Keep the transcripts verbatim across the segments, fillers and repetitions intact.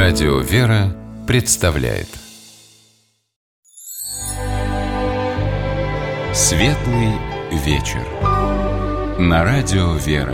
Радио «Вера» представляет Светлый вечер на Радио «Вера».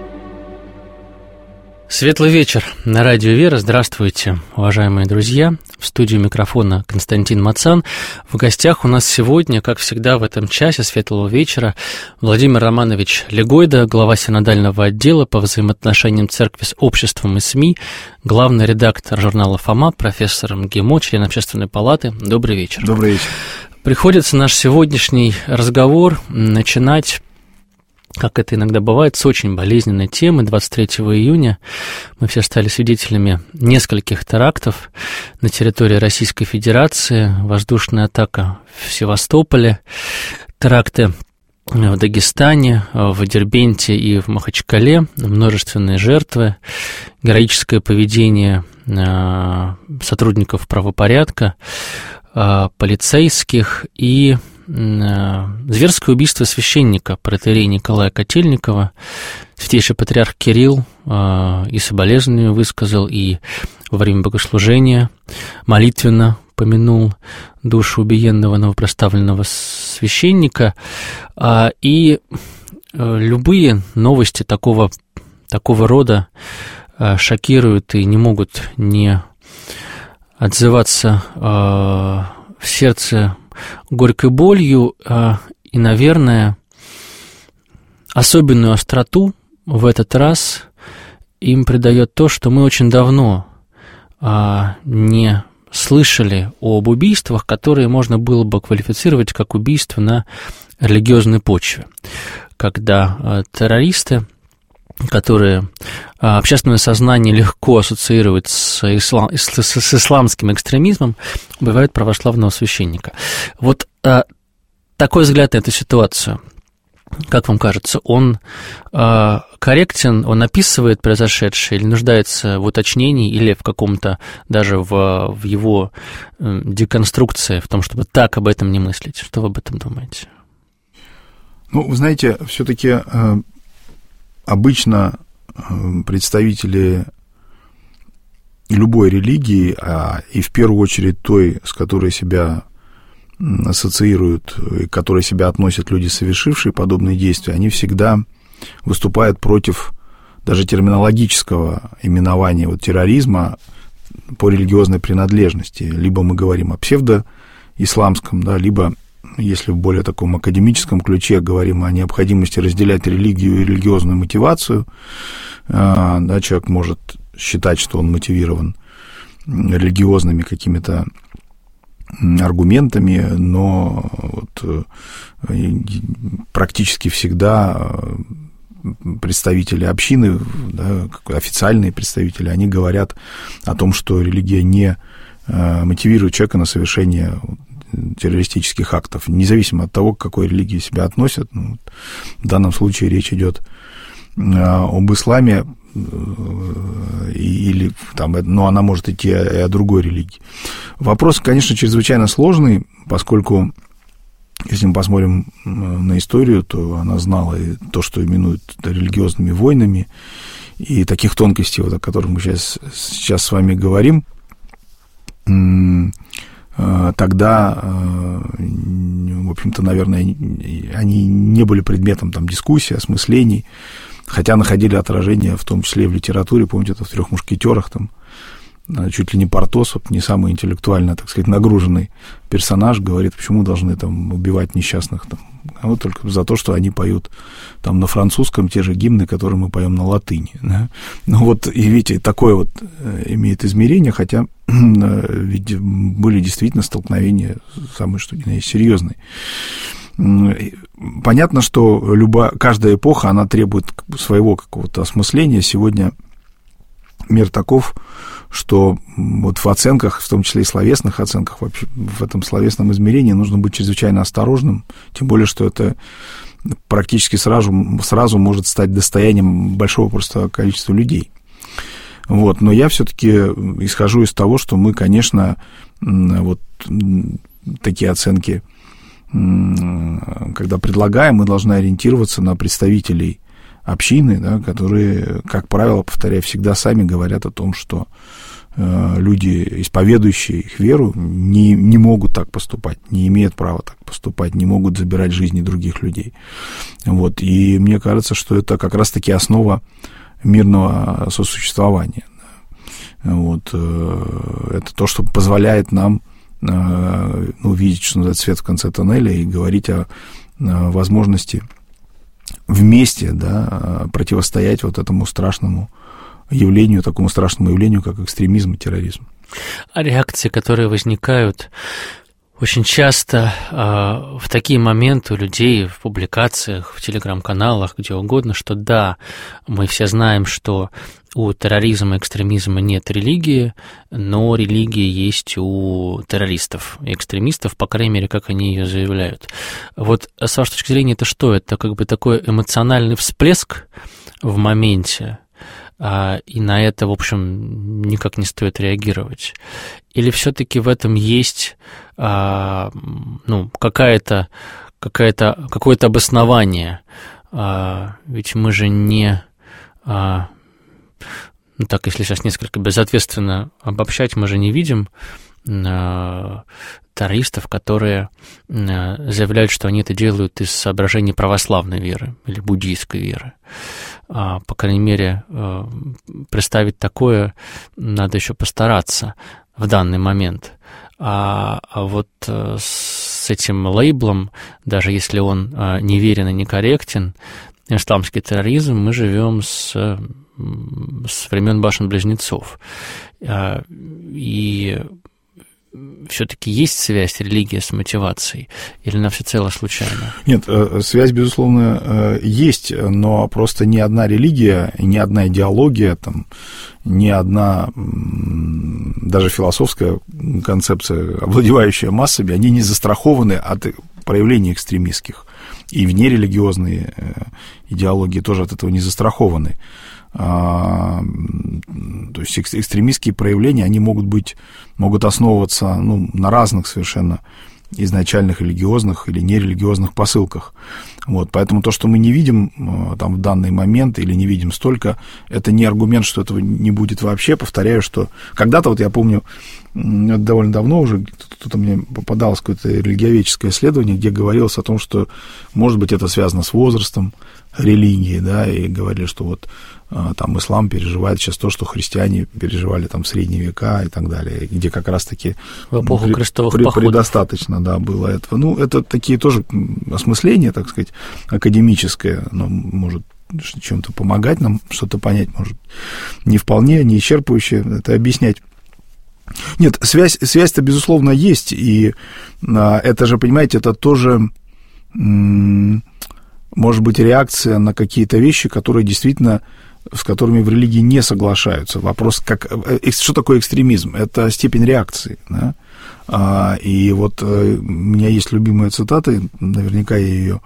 Светлый вечер на Радио «Вера». Здравствуйте, уважаемые друзья. В студии микрофона Константин Мацан. В гостях у нас сегодня, как всегда в этом часе Светлого вечера, Владимир Романович Легойда, глава синодального отдела по взаимоотношениям церкви с обществом и СМИ, главный редактор журнала «Фома», профессор МГИМО, член Общественной палаты. Добрый вечер. Добрый вечер. Приходится наш сегодняшний разговор начинать, как это иногда бывает, с очень болезненной темы. двадцать третьего июня мы все стали свидетелями нескольких терактов на территории Российской Федерации. Воздушная атака в Севастополе, теракты в Дагестане, в Дербенте и в Махачкале, множественные жертвы, героическое поведение сотрудников правопорядка, полицейских и зверское убийство священника протоиерея Николая Котельникова. Святейший патриарх Кирилл и соболезнования высказал, и во время богослужения молитвенно помянул душу убиенного новопроставленного священника. И любые новости такого, такого рода шокируют и не могут не отзываться в сердце горькой болью, и, наверное, особенную остроту в этот раз им придает то, что мы очень давно не слышали об убийствах, которые можно было бы квалифицировать как убийство на религиозной почве, когда террористы, которые общественное сознание легко ассоциирует с, ислам, с, с исламским экстремизмом, убивают православного священника. Вот а, такой взгляд на эту ситуацию, как вам кажется, он а, корректен, он описывает произошедшее или нуждается в уточнении, или в каком-то, даже в, в его деконструкции, в том, чтобы так об этом не мыслить? Что вы об этом думаете? Ну, вы знаете, все-таки обычно представители любой религии, а и в первую очередь той, с которой себя ассоциируют, и к которой себя относят люди, совершившие подобные действия, они всегда выступают против даже терминологического именования вот, терроризма по религиозной принадлежности. Либо мы говорим о псевдоисламском, да, либо, если в более таком академическом ключе, говорим о необходимости разделять религию и религиозную мотивацию, да, человек может считать, что он мотивирован религиозными какими-то аргументами, но вот практически всегда представители общины, да, официальные представители, они говорят о том, что религия не мотивирует человека на совершение террористических актов, независимо от того, к какой религии себя относят. Ну, в данном случае речь идет об исламе, или там, но она может идти и о другой религии. Вопрос, конечно, чрезвычайно сложный, поскольку, если мы посмотрим на историю, то она знала и то, что именуют религиозными войнами, и таких тонкостей, вот, о которых мы сейчас, сейчас с вами говорим, тогда, в общем-то, наверное, они не были предметом там, дискуссий, осмыслений, хотя находили отражение, в том числе и в литературе. Помните, это в «Трех мушкетерах», там, чуть ли не Портос, вот, не самый интеллектуально, так сказать, нагруженный персонаж, говорит, почему должны там, убивать несчастных, там, а вот только за то, что они поют там, на французском те же гимны, которые мы поем на латыни. Да? Ну вот, и видите, такое вот имеет измерение, хотя ведь были действительно столкновения самые что ни на есть серьезные. Понятно, что любая, каждая эпоха, она требует своего какого-то осмысления. Сегодня мир таков, что вот в оценках, в том числе и словесных оценках, вообще в этом словесном измерении нужно быть чрезвычайно осторожным, тем более, что это практически сразу, сразу может стать достоянием большого просто количества людей. Вот. Но я все-таки исхожу из того, что мы, конечно, вот такие оценки, когда предлагаем, мы должны ориентироваться на представителей общины, да, которые, как правило, повторяю, всегда сами говорят о том, что люди, исповедующие их веру, не, не могут так поступать, не имеют права так поступать, не могут забирать жизни других людей. Вот. И мне кажется, что это как раз-таки основа мирного сосуществования. Вот. Это то, что позволяет нам, ну, видеть, что называется, свет в конце тоннеля и говорить о возможности вместе, да, противостоять вот этому страшному явлению, такому страшному явлению, как экстремизм и терроризм. А реакции, которые возникают очень часто э, в такие моменты у людей в публикациях, в телеграм-каналах, где угодно, что да, мы все знаем, что у терроризма и экстремизма нет религии, но религия есть у террористов и экстремистов, по крайней мере, как они ее заявляют. Вот с вашей точки зрения, это что? Это как бы такой эмоциональный всплеск в моменте, и на это, в общем, никак не стоит реагировать? Или все-таки в этом есть ну, какая-то, какая-то, какое-то обоснование? Ведь мы же не... Ну, так, если сейчас несколько безответственно обобщать, мы же не видим террористов, которые заявляют, что они это делают из соображений православной веры или буддийской веры. По крайней мере, представить такое надо еще постараться в данный момент. А, а вот с этим лейблом, даже если он неверен и некорректен, исламский терроризм, мы живем с, с времен башен-близнецов. И все-таки есть связь религии с мотивацией, или она всецело случайна? Нет, связь, безусловно, есть, но просто ни одна религия, ни одна идеология, там, ни одна даже философская концепция, овладевающая массами, они не застрахованы от проявлений экстремистских. И внерелигиозные идеологии тоже от этого не застрахованы. То есть экстремистские проявления, они могут быть, могут основываться, ну, на разных совершенно изначальных религиозных или нерелигиозных посылках. Вот, поэтому то, что мы не видим там в данный момент или не видим столько, это не аргумент, что этого не будет вообще. Повторяю, что когда-то, вот я помню, довольно давно уже тут мне попадалось какое-то религиоведческое исследование, где говорилось о том, что, может быть, это связано с возрастом религии, да, и говорили, что вот там ислам переживает сейчас то, что христиане переживали там в средние века и так далее, где как раз-таки в эпоху при, крестовых при, походов предостаточно, да, было этого. Ну, это такие тоже осмысления, так сказать, академическое, но может чем-то помогать нам что-то понять, может, не вполне, не исчерпывающе это объяснять. Нет, связь, связь-то, безусловно, есть, и а, это же, понимаете, это тоже, м- может быть, реакция на какие-то вещи, которые действительно, с которыми в религии не соглашаются. Вопрос, как, что такое экстремизм? Это степень реакции, да? А, и вот у меня есть любимая цитата, наверняка я ее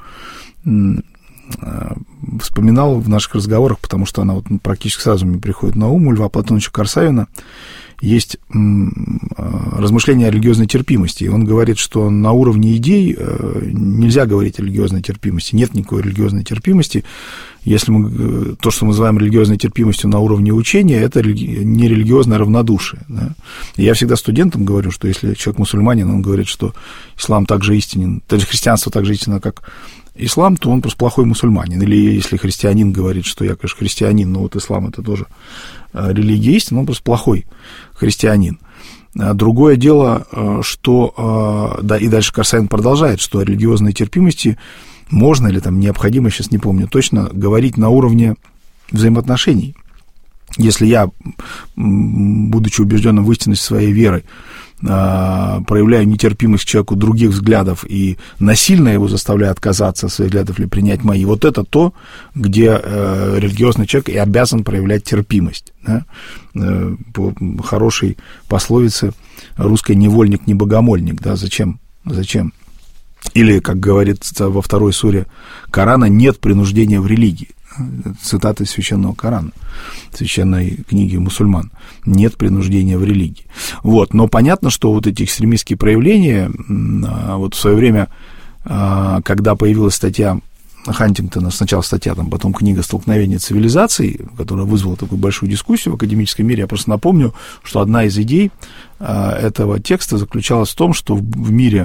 вспоминал в наших разговорах, потому что она вот практически сразу мне приходит на ум, у Льва Платоновича Корсавина есть размышления о религиозной терпимости, и он говорит, что на уровне идей нельзя говорить о религиозной терпимости, нет никакой религиозной терпимости. Если мы, то, что мы называем религиозной терпимостью на уровне учения, это не религиозное равнодушие. Да? И я всегда студентам говорю, что если человек мусульманин, он говорит, что ислам так же истинен, даже христианство так же истинно, как ислам, то он просто плохой мусульманин. Или если христианин говорит, что я, конечно, христианин, но вот ислам это тоже религия истины, он просто плохой христианин. Другое дело, что, да, и дальше Корсавин продолжает, что о религиозной терпимости можно или там необходимо, сейчас не помню точно, говорить на уровне взаимоотношений. Если я, будучи убежденным в истинности своей веры, проявляю нетерпимость к человеку других взглядов и насильно его заставляю отказаться от своих взглядов или принять мои, вот это то, где религиозный человек и обязан проявлять терпимость. Да? По хорошей пословице русской невольник, не богомольник. Да? Зачем? Зачем? Или, как говорится во второй суре Корана, нет принуждения в религии. Цитаты священного Корана, священной книги мусульман. Нет принуждения в религии. Вот. Но понятно, что вот эти экстремистские проявления, вот в свое время, когда появилась статья Хантингтона, сначала статья, там, потом книга «Столкновение цивилизаций», которая вызвала такую большую дискуссию в академическом мире. Я просто напомню, что одна из идей этого текста заключалась в том, что в мире,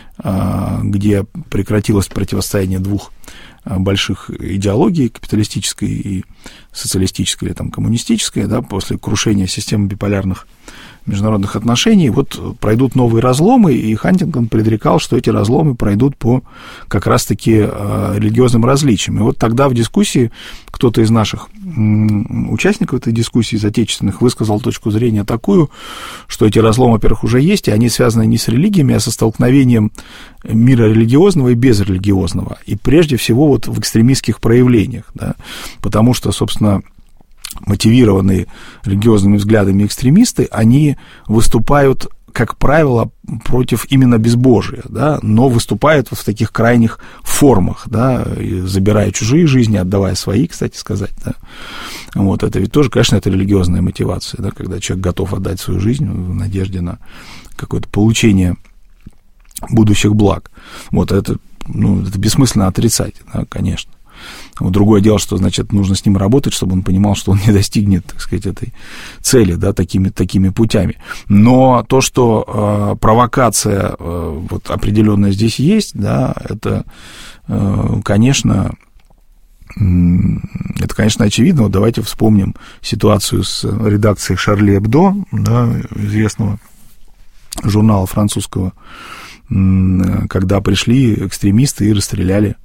где прекратилось противостояние двух больших идеологий, капиталистической и социалистической, или там коммунистической, да, после крушения системы биполярных международных отношений, вот пройдут новые разломы, и Хантингтон предрекал, что эти разломы пройдут по как раз-таки религиозным различиям. И вот тогда в дискуссии кто-то из наших участников этой дискуссии, из отечественных, высказал точку зрения такую, что эти разломы, во-первых, уже есть, и они связаны не с религиями, а со столкновением мира религиозного и безрелигиозного, и прежде всего вот в экстремистских проявлениях, да, потому что, собственно, мотивированные религиозными взглядами экстремисты, они выступают, как правило, против именно безбожия, да, но выступают вот в таких крайних формах, да, забирая чужие жизни, отдавая свои, кстати сказать, да. Вот это ведь тоже, конечно, это религиозная мотивация, да, когда человек готов отдать свою жизнь в надежде на какое-то получение будущих благ. Вот это, ну, это бессмысленно отрицать, да, конечно. Вот другое дело, что, значит, нужно с ним работать, чтобы он понимал, что он не достигнет, так сказать, этой цели, да, такими, такими путями. Но то, что э, провокация э, вот определенная здесь есть, да, это, э, конечно, э, это, конечно, очевидно. Вот давайте вспомним ситуацию с редакцией «Шарли Эбдо», да, известного журнала французского, э, когда пришли экстремисты и расстреляли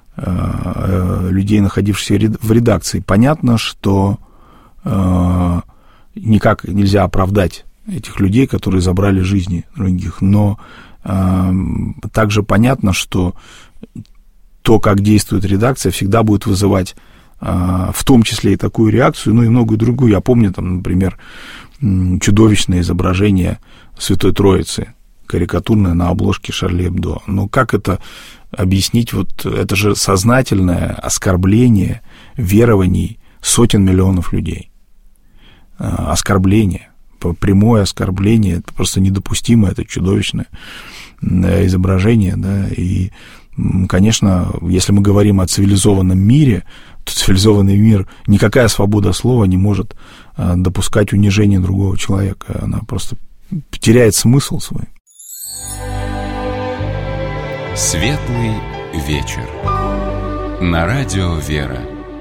людей, находившихся в редакции. Понятно, что э, никак нельзя оправдать этих людей, которые забрали жизни других, но э, также понятно, что то, как действует редакция, всегда будет вызывать э, в том числе и такую реакцию, ну и многую другую. Я помню, там, например, чудовищное изображение Святой Троицы, карикатурное на обложке «Шарли Эбдо». Но как это объяснить? Вот это же сознательное оскорбление верований сотен миллионов людей. Оскорбление, прямое оскорбление, это просто недопустимо, это чудовищное изображение, да, и, конечно, если мы говорим о цивилизованном мире, то цивилизованный мир, никакая свобода слова не может допускать унижения другого человека, она просто теряет смысл свой. Светлый вечер. На радио «Вера».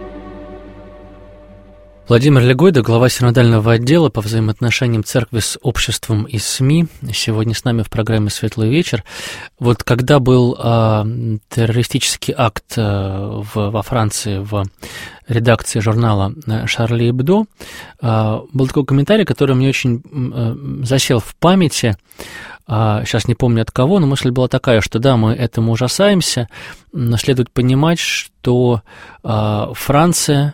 Владимир Легойда, глава синодального отдела по взаимоотношениям церкви с обществом и СМИ, сегодня с нами в программе «Светлый вечер». Вот когда был э, террористический акт э, в, во Франции в редакции журнала «Шарли Эбдо», э, был такой комментарий, который мне очень э, засел в памяти. Сейчас не помню от кого, но мысль была такая, что да, мы этому ужасаемся, но следует понимать, что Франция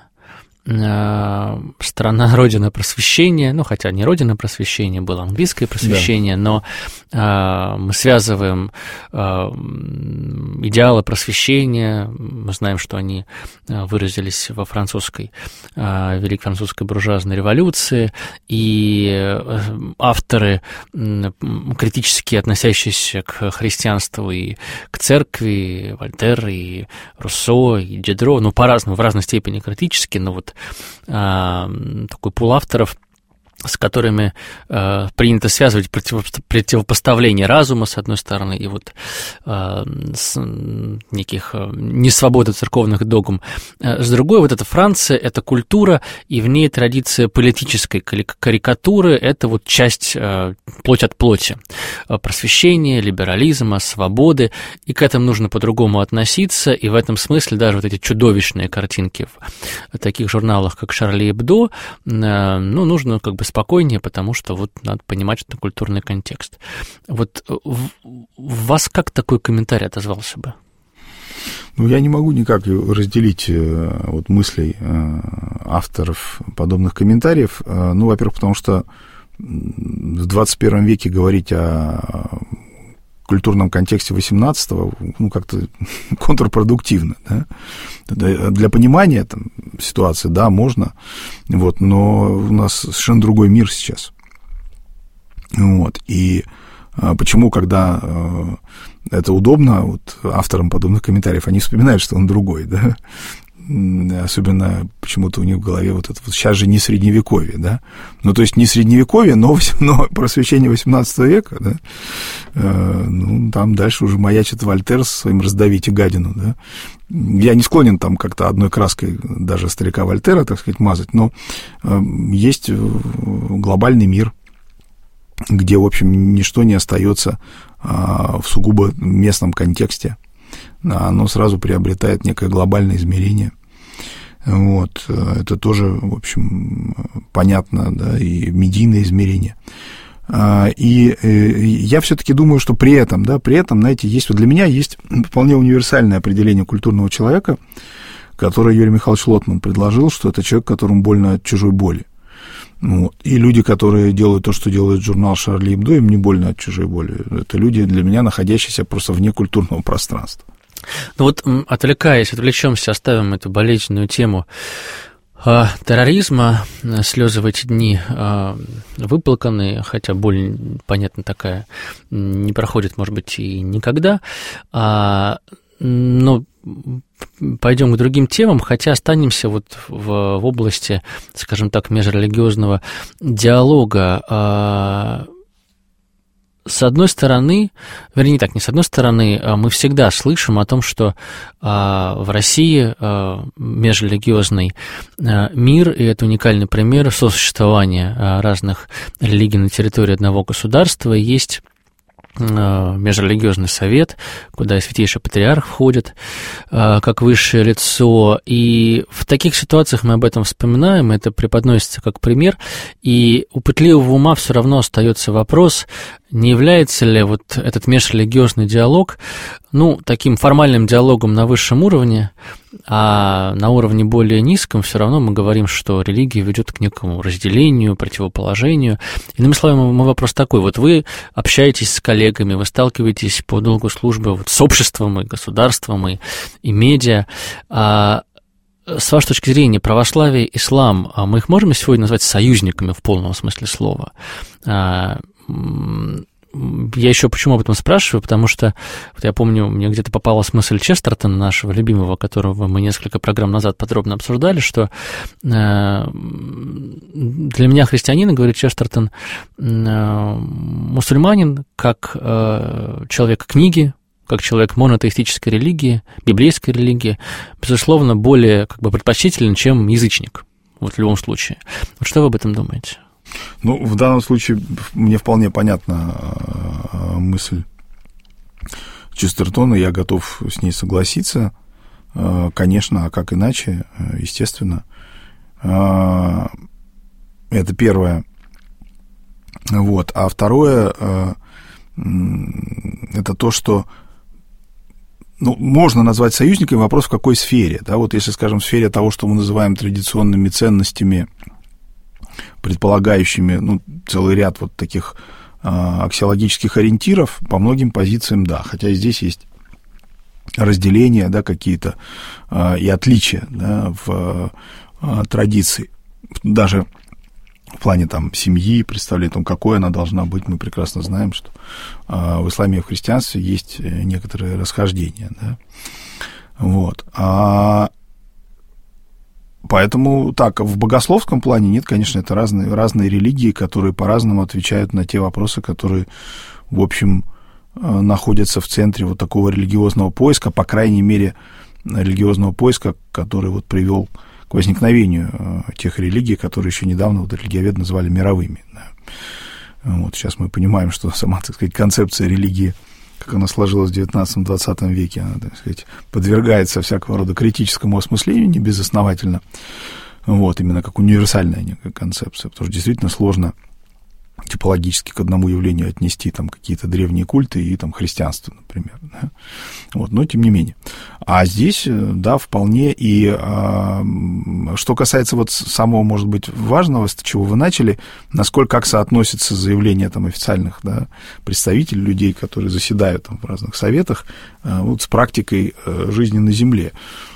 страна, родина просвещения, ну, хотя не родина просвещения, было английское просвещение, да. Но э, мы связываем э, идеалы просвещения, мы знаем, что они выразились во французской, э, Великой французской буржуазной революции, и э, авторы, э, критически относящиеся к христианству и к церкви, Вольтер, и Руссо, и Дидро, ну, по-разному, в разной степени критически, но вот такой пул авторов, с которыми э, принято связывать против, противопоставление разума, с одной стороны, и вот э, с неких э, несвободы церковных догм. Э, с другой, вот эта Франция, это культура, и в ней традиция политической карикатуры, это вот часть э, плоть от плоти. Просвещения, либерализма, свободы, и к этому нужно по-другому относиться, и в этом смысле даже вот эти чудовищные картинки в таких журналах, как «Шарли Эбдо», э, ну, нужно как бы спокойнее, потому что вот надо понимать, что это культурный контекст. Вот в, в вас как такой комментарий отозвался бы? Ну, я не могу никак разделить вот мыслей авторов подобных комментариев. Ну, во-первых, потому что в двадцать первом веке говорить о культурном контексте восемнадцатого, ну, как-то контрпродуктивно, да? Для понимания там, ситуации, да, можно, вот, но у нас совершенно другой мир сейчас. Вот, и Почему, когда это удобно, вот авторам подобных комментариев, они вспоминают, что он другой, да? Особенно почему-то у них в голове вот это вот сейчас же не средневековье, да, ну, то есть не средневековье, но, но просвещение восемнадцатого века, да, э, ну, там дальше уже маячит Вольтер со своим «раздавите гадину», да. Я не склонен там как-то одной краской даже старика Вольтера, так сказать, мазать, но э, есть глобальный мир, где, в общем, ничто не остается э, в сугубо местном контексте. Оно сразу приобретает некое глобальное измерение. Вот. Это тоже, в общем, понятно, да, и медийное измерение. И я все-таки думаю, что при этом, да, при этом, знаете, есть, вот для меня есть вполне универсальное определение культурного человека, которое Юрий Михайлович Лотман предложил, что это человек, которому больно от чужой боли. Вот. И люди, которые делают то, что делает журнал «Шарли Эбдо», им не больно от чужой боли. Это люди, для меня, находящиеся просто вне культурного пространства. Ну вот, отвлекаясь, отвлечемся, оставим эту болезненную тему э, терроризма. Слезы в эти дни э, выплаканы, хотя боль, понятно, такая не проходит, может быть, и никогда. А, но пойдем к другим темам, хотя останемся вот в, в области, скажем так, межрелигиозного диалога. А, С одной стороны, вернее, не так, не с одной стороны, мы всегда слышим о том, что в России межрелигиозный мир, и это уникальный пример сосуществования разных религий на территории одного государства, есть межрелигиозный совет, куда и святейший патриарх входит как высшее лицо, и в таких ситуациях мы об этом вспоминаем, это преподносится как пример, и у пытливого ума все равно остается вопрос, не является ли вот этот межрелигиозный диалог, ну, таким формальным диалогом на высшем уровне, а на уровне более низком все равно мы говорим, что религия ведет к некому разделению, противоположению. Иными словами, мой вопрос такой, вот вы общаетесь с коллегами, вы сталкиваетесь по долгу службы вот с обществом и государством, и, и медиа, а с вашей точки зрения, православие, ислам, мы их можем сегодня назвать союзниками в полном смысле слова? Я еще почему об этом спрашиваю, потому что вот я помню, мне где-то попалась мысль Честертона, нашего любимого, которого мы несколько программ назад подробно обсуждали, что э, для меня христианин, говорит Честертон, э, мусульманин как э, человек книги, как человек монотеистической религии, библейской религии, безусловно, более как бы предпочтителен, чем язычник, вот в любом случае. Вот что вы об этом думаете? Ну, в данном случае мне вполне понятна мысль Честертона, я готов с ней согласиться, конечно, а как иначе, естественно. Это первое. Вот. А второе, это то, что ну, можно назвать союзниками, вопрос в какой сфере. Да? Вот если, скажем, в сфере того, что мы называем традиционными ценностями, предполагающими ну, целый ряд вот таких а, аксиологических ориентиров, по многим позициям, да, хотя и здесь есть разделения, да, какие-то а, и отличия, да, в а, традиции, даже в плане там семьи, представления о том, какой она должна быть, мы прекрасно знаем, что а, в исламе и в христианстве есть некоторые расхождения, да, вот, а поэтому, так, в богословском плане нет, конечно, это разные, разные религии, которые по-разному отвечают на те вопросы, которые, в общем, находятся в центре вот такого религиозного поиска, по крайней мере, религиозного поиска, который вот привел к возникновению тех религий, которые еще недавно вот религиоведы называли мировыми. Да. Вот сейчас мы понимаем, что сама, так сказать, концепция религии, как она сложилась в девятнадцатом-двадцатом веке, она, так сказать, подвергается всякого рода критическому осмыслению, не безосновательно, вот, именно как универсальная некая концепция, потому что действительно сложно типологически к одному явлению отнести там какие-то древние культы и там христианство, например, да? Вот, но тем не менее. А здесь, да, вполне, и а, что касается вот самого, может быть, важного, с чего вы начали, насколько как соотносится заявление там официальных, да, представителей, людей, которые заседают там в разных советах, а, вот с практикой а, жизни на земле.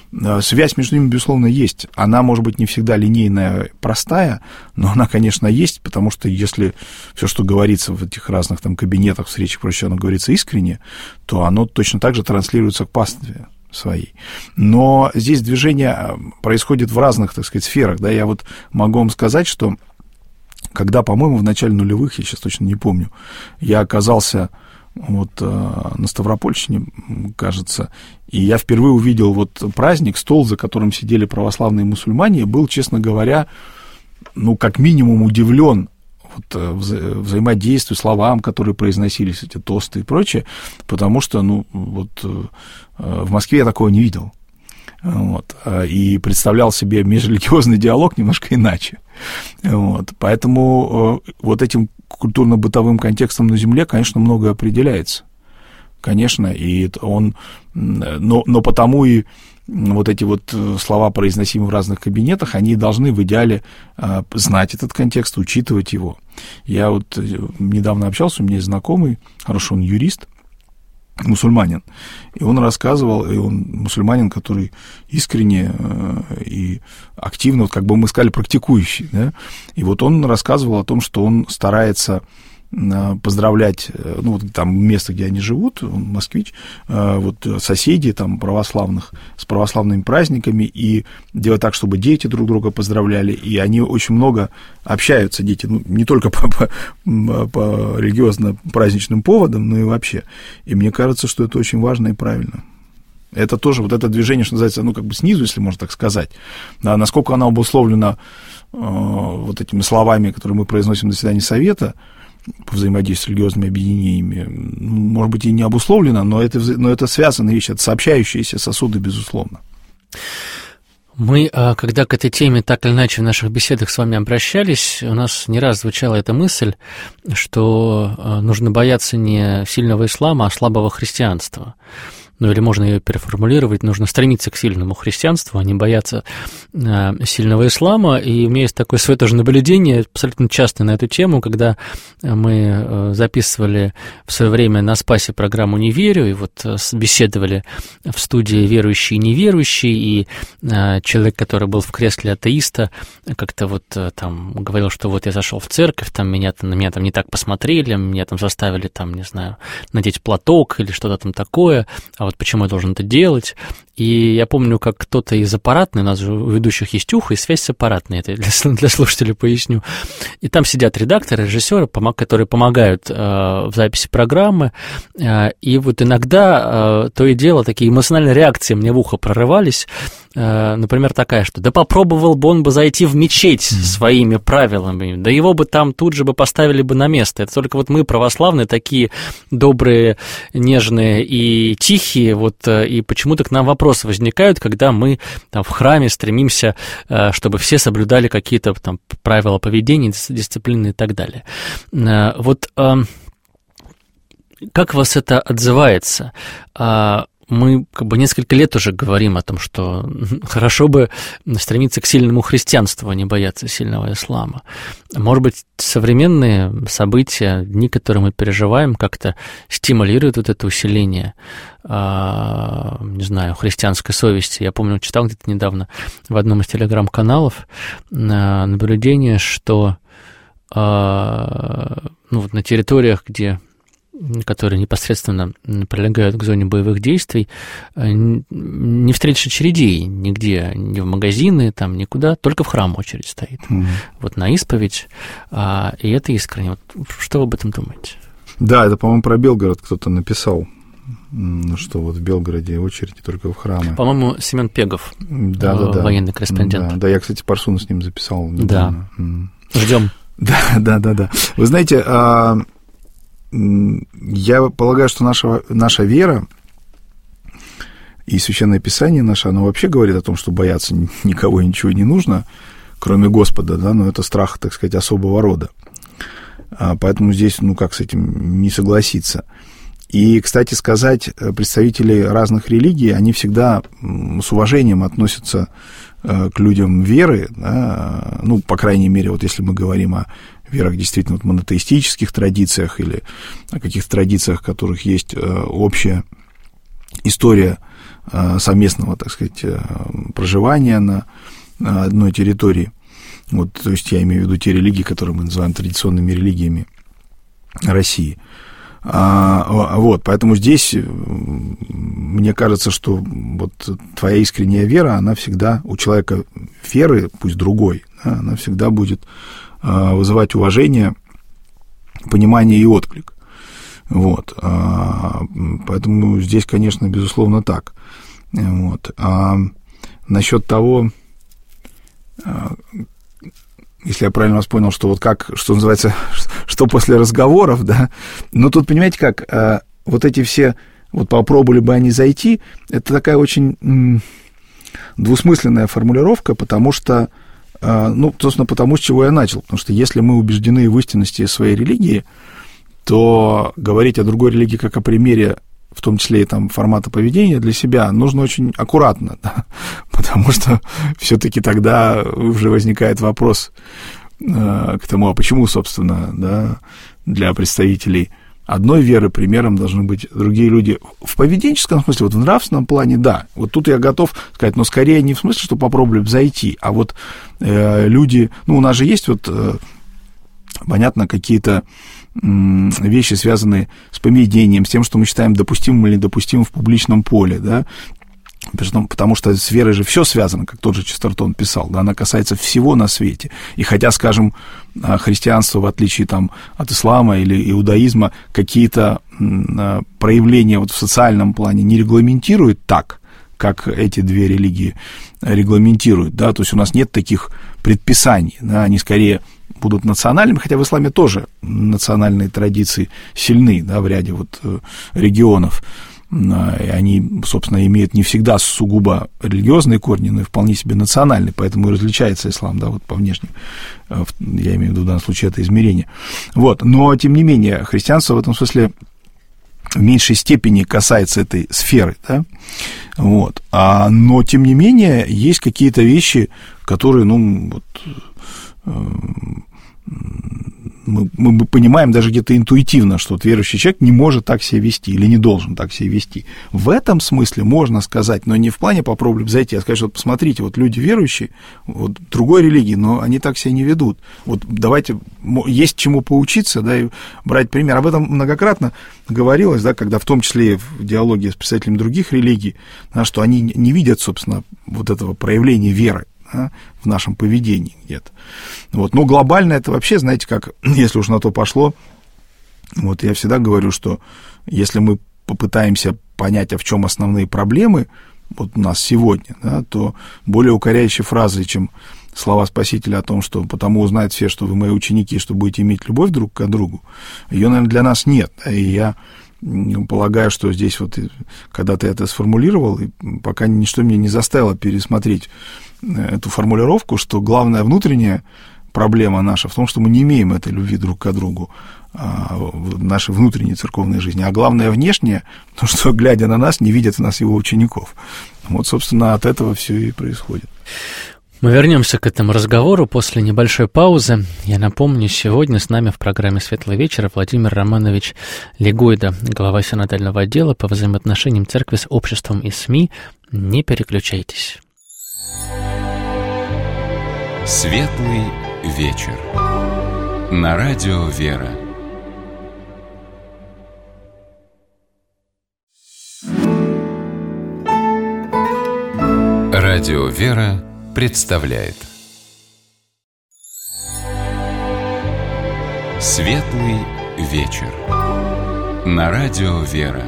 связь между ними, безусловно, есть. Она, может быть, не всегда линейная, простая, но она, конечно, есть, потому что если все, что говорится в этих разных там кабинетах, встречах, прочее, оно говорится искренне, то оно точно так же транслируется к пастве своей. Но здесь движение происходит в разных, так сказать, сферах. Да? Я вот могу вам сказать, что когда, по-моему, в начале нулевых, я сейчас точно не помню, я оказался вот на Ставропольщине, кажется, и я впервые увидел вот праздник, стол, за которым сидели православные мусульмане, и был, честно говоря, ну, как минимум удивлен вот вза- взаимодействию, словам, которые произносились, эти тосты и прочее, потому что, ну, вот в Москве я такого не видел. Вот, и представлял себе межрелигиозный диалог немножко иначе. Вот, поэтому вот этим культурно-бытовым контекстом на Земле, конечно, многое определяется. Конечно, и он, но, но потому и вот эти вот слова, произносимые в разных кабинетах, они должны в идеале знать этот контекст, учитывать его. Я вот недавно общался, у меня есть знакомый, хороший он юрист, мусульманин, и он рассказывал, и он мусульманин, который искренне и активно, вот как бы мы сказали, практикующий, да, и вот он рассказывал о том, что он старается поздравлять, ну, вот там место, где они живут, он москвич, вот соседей там православных с православными праздниками, и делать так, чтобы дети друг друга поздравляли, и они очень много общаются, дети, ну, не только по, по, по религиозно-праздничным поводам, но и вообще. И мне кажется, что это очень важно и правильно. Это тоже вот это движение, что называется, ну, как бы снизу, если можно так сказать, да, насколько оно обусловлено э, вот этими словами, которые мы произносим на заседании Совета, по взаимодействию с религиозными объединениями, может быть, и не обусловлено, но это, но это связанные вещи, это сообщающиеся сосуды, безусловно. Мы, когда к этой теме так или иначе в наших беседах с вами обращались, у нас не раз звучала эта мысль, что нужно бояться не сильного ислама, а слабого христианства. Ну, или можно ее переформулировать, нужно стремиться к сильному христианству, а не бояться э, сильного ислама. И у меня есть такое свое тоже наблюдение, абсолютно частое на эту тему, когда мы э, записывали в свое время на Спасе программу «Не верю», и вот э, беседовали в студии верующий и неверующий, и э, человек, который был в кресле атеиста, как-то вот э, там говорил, что вот я зашел в церковь, там меня, на меня там не так посмотрели, меня там заставили, там, не знаю, надеть платок или что-то там такое, а вот почему я должен это делать. И я помню, как кто-то из аппаратной, у нас же у ведущих есть ухо и связь с аппаратной, это для, для слушателей поясню. И там сидят редакторы, режиссеры, которые помогают э, в записи программы. Э, и вот иногда э, то и дело, такие эмоциональные реакции мне в ухо прорывались. Э, например, такая, что да попробовал бы он бы зайти в мечеть mm-hmm. своими правилами, да его бы там тут же бы поставили бы на место. Это только вот мы, православные, такие добрые, нежные и тихие, вот, и почему-то к нам вопросы возникают, когда мы там в храме стремимся, чтобы все соблюдали какие-то там правила поведения, дисциплины и так далее. Вот как вас это отзывается? Мы как бы несколько лет уже говорим о том, что хорошо бы стремиться к сильному христианству, а не бояться сильного ислама. Может быть, современные события, дни, которые мы переживаем, как-то стимулируют вот это усиление, не знаю, христианской совести. Я помню, читал где-то недавно в одном из телеграм-каналов наблюдение, что ну, вот на территориях, где которые непосредственно прилегают к зоне боевых действий, не встретишь очередей нигде, ни в магазины, там, никуда, только в храм очередь стоит. Mm-hmm. Вот на исповедь, а, и это искренне. Вот, что вы об этом думаете? Да, это, по-моему, про Белгород кто-то написал, что вот в Белгороде очереди только в храмы. По-моему, Семен Пегов, да, да, да. военный корреспондент. Да, да, я, кстати, парсуну с ним записал. Недавно. Да, mm. ждем. Да, да, да, да. Вы знаете, а... я полагаю, что наша, наша вера и Священное Писание наше, оно вообще говорит о том, что бояться никого и ничего не нужно, кроме Господа, да, но это страх, так сказать, особого рода. Поэтому здесь, ну, как с этим не согласиться. И, кстати сказать, представители разных религий, они всегда с уважением относятся к людям веры, да, ну, по крайней мере, вот если мы говорим о верах действительно вот монотеистических традициях или о каких-то традициях, в которых есть общая история совместного, так сказать, проживания на одной территории. Вот, то есть я имею в виду те религии, которые мы называем традиционными религиями России. А, вот, поэтому здесь мне кажется, что вот твоя искренняя вера, она всегда у человека веры, пусть другой, да, она всегда будет вызывать уважение, понимание и отклик. Вот, а, поэтому здесь, конечно, безусловно, так. Вот. А насчет того, если я правильно вас понял, что вот как, что называется, что после разговоров, да, но тут, понимаете, как, вот эти все, вот попробовали бы они зайти, это такая очень м, двусмысленная формулировка, потому что, ну, собственно, потому с чего я начал, потому что если мы убеждены в истинности своей религии, то говорить о другой религии как о примере, в том числе и там формата поведения для себя, нужно очень аккуратно, да, потому что все-таки тогда уже возникает вопрос э, к тому, а почему, собственно, да, для представителей одной веры примером должны быть другие люди. В поведенческом смысле, вот в нравственном плане, да, вот тут я готов сказать, но скорее не в смысле, что попробовали зайти, а вот э, люди, ну, у нас же есть вот, э, понятно, какие-то вещи, связанные с поведением, с тем, что мы считаем допустимым или недопустимым в публичном поле, да, потому что с верой же все связано, как тот же Честертон писал, да, она касается всего на свете. И хотя, скажем, христианство, в отличие там, от ислама или иудаизма, какие-то проявления вот в социальном плане не регламентирует так, как эти две религии регламентируют, да, то есть у нас нет таких предписаний, да, они скорее будут национальными, хотя в исламе тоже национальные традиции сильны, да, в ряде вот регионов, и они, собственно, имеют не всегда сугубо религиозные корни, но и вполне себе национальные, поэтому и различается ислам, да, вот по внешним, я имею в виду в данном случае это измерение. Вот, но, тем не менее, христианство в этом смысле в меньшей степени касается этой сферы, да, вот, а, но, тем не менее, есть какие-то вещи, которые, ну, вот, мы, мы понимаем даже где-то интуитивно, что вот верующий человек не может так себя вести или не должен так себя вести. В этом смысле можно сказать, но не в плане попробовать зайти, а сказать, что вот посмотрите, вот люди верующие, вот другой религии, но они так себя не ведут. Вот давайте, есть чему поучиться, да, и брать пример. Об этом многократно говорилось, да, когда в том числе и в диалоге с представителями других религий, да, что они не видят, собственно, вот этого проявления веры, да, в нашем поведении где-то. Вот. Но глобально это вообще, знаете, как, если уж на то пошло, вот я всегда говорю, что если мы попытаемся понять, а в чем основные проблемы вот у нас сегодня, да, то более укоряющей фразой, чем слова Спасителя о том, что потому узнают все, что вы мои ученики, что будете иметь любовь друг к другу, ее, наверное, для нас нет. И я полагаю, что здесь вот, когда ты это сформулировал, и пока ничто меня не заставило пересмотреть эту формулировку, что главная внутренняя проблема наша в том, что мы не имеем этой любви друг к другу в нашей внутренней церковной жизни, а главное внешнее, то, что, глядя на нас, не видят в нас его учеников. Вот, собственно, от этого все и происходит. Мы вернемся к этому разговору после небольшой паузы. Я напомню, сегодня с нами в программе «Светлый вечер» Владимир Романович Легойда, глава синодального отдела по взаимоотношениям церкви с обществом и СМИ. Не переключайтесь. «Светлый вечер» на радио «Вера». Радио «Вера» представляет «Светлый вечер» на радио «Вера».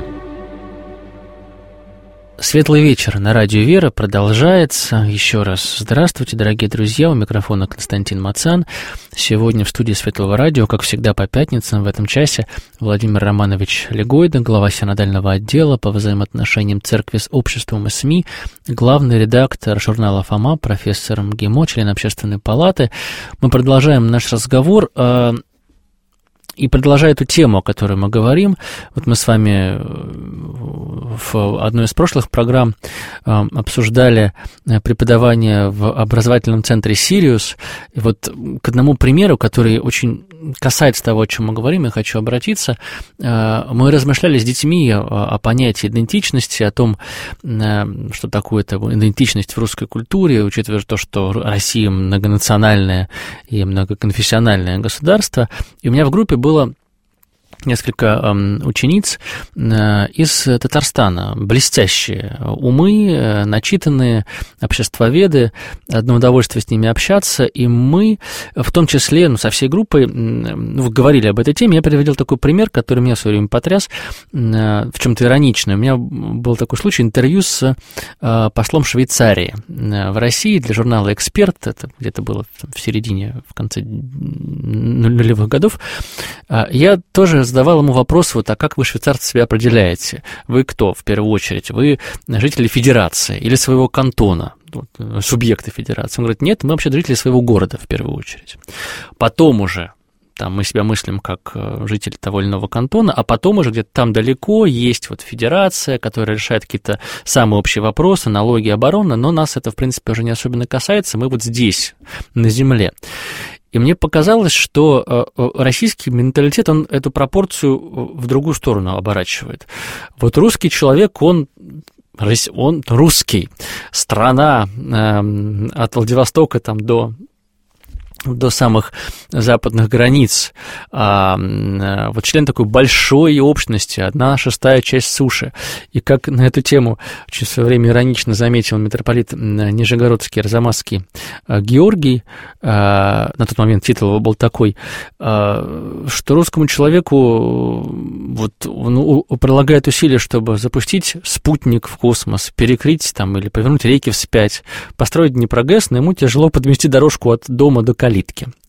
Светлый вечер на радио «Вера» продолжается. Еще раз здравствуйте, дорогие друзья. У микрофона Константин Мацан. Сегодня в студии Светлого радио, как всегда по пятницам в этом часе, Владимир Романович Легойда, глава синодального отдела по взаимоотношениям церкви с обществом и СМИ, главный редактор журнала «Фома», профессор МГИМО, член Общественной палаты. Мы продолжаем наш разговор. И продолжая эту тему, о которой мы говорим, вот мы с вами в одной из прошлых программ обсуждали преподавание в образовательном центре «Сириус». И вот к одному примеру, который очень касается того, о чем мы говорим, я хочу обратиться. Мы размышляли с детьми о понятии идентичности, о том, что такое это идентичность в русской культуре, учитывая то, что Россия многонациональное и многоконфессиональное государство. И у меня в группе было несколько э, учениц э, из Татарстана, блестящие умы, э, начитанные обществоведы, одно удовольствие с ними общаться, и мы, в том числе, ну, со всей группой, э, ну, говорили об этой теме. Я приводил такой пример, который меня в свое время потряс, э, в чем-то ироничный. У меня был такой случай, интервью с э, послом Швейцарии э, в России для журнала «Эксперт», это где-то было в середине, в конце нулевых годов. Э, я тоже задавал ему вопрос, вот, а как вы, швейцарцы, себя определяете? Вы кто, в первую очередь? Вы жители федерации или своего кантона, вот, субъекты федерации? Он говорит, нет, мы вообще жители своего города, в первую очередь. Потом уже там, мы себя мыслим как жители того или иного кантона, а потом уже где-то там далеко есть вот федерация, которая решает какие-то самые общие вопросы, налоги, оборона, но нас это, в принципе, уже не особенно касается, мы вот здесь, на земле. И мне показалось, что российский менталитет, он эту пропорцию в другую сторону оборачивает. Вот русский человек, он, он русский. Страна э, от Владивостока там до... до самых западных границ, а, вот член такой большой общности, одна шестая часть суши. И как на эту тему очень в свое время иронично заметил митрополит Нижегородский, Арзамасский Георгий, а, на тот момент титул его был такой, а, что русскому человеку вот, он прилагает усилия, чтобы запустить спутник в космос, перекрыть там или повернуть реки вспять, построить Днепрогэс, но ему тяжело подвести дорожку от дома до калитки.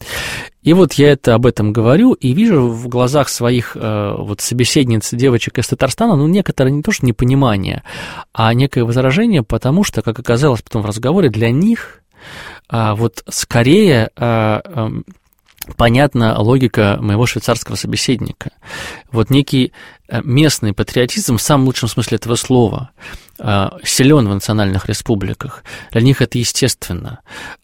И вот я это об этом говорю и вижу в глазах своих э, вот собеседниц, девочек из Татарстана, ну, некоторое не то что непонимание, а некое возражение, потому что, как оказалось потом в разговоре, для них э, вот скорее э, э, понятна логика моего швейцарского собеседника. Вот некий местный патриотизм в самом лучшем смысле этого слова силен в национальных республиках. Для них это естественно.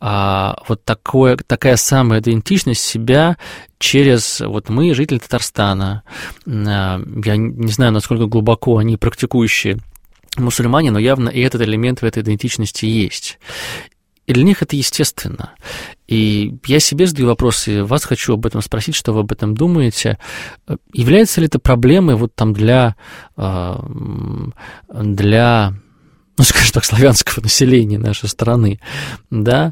А вот такое, такая самая идентичность себя через... Вот мы, жители Татарстана, я не знаю, насколько глубоко они практикующие мусульмане, но явно и этот элемент в этой идентичности есть. И для них это естественно. И я себе задаю вопросы, вас хочу об этом спросить, что вы об этом думаете. Является ли это проблемой вот там для, для, ну, скажем так, славянского населения нашей страны, да?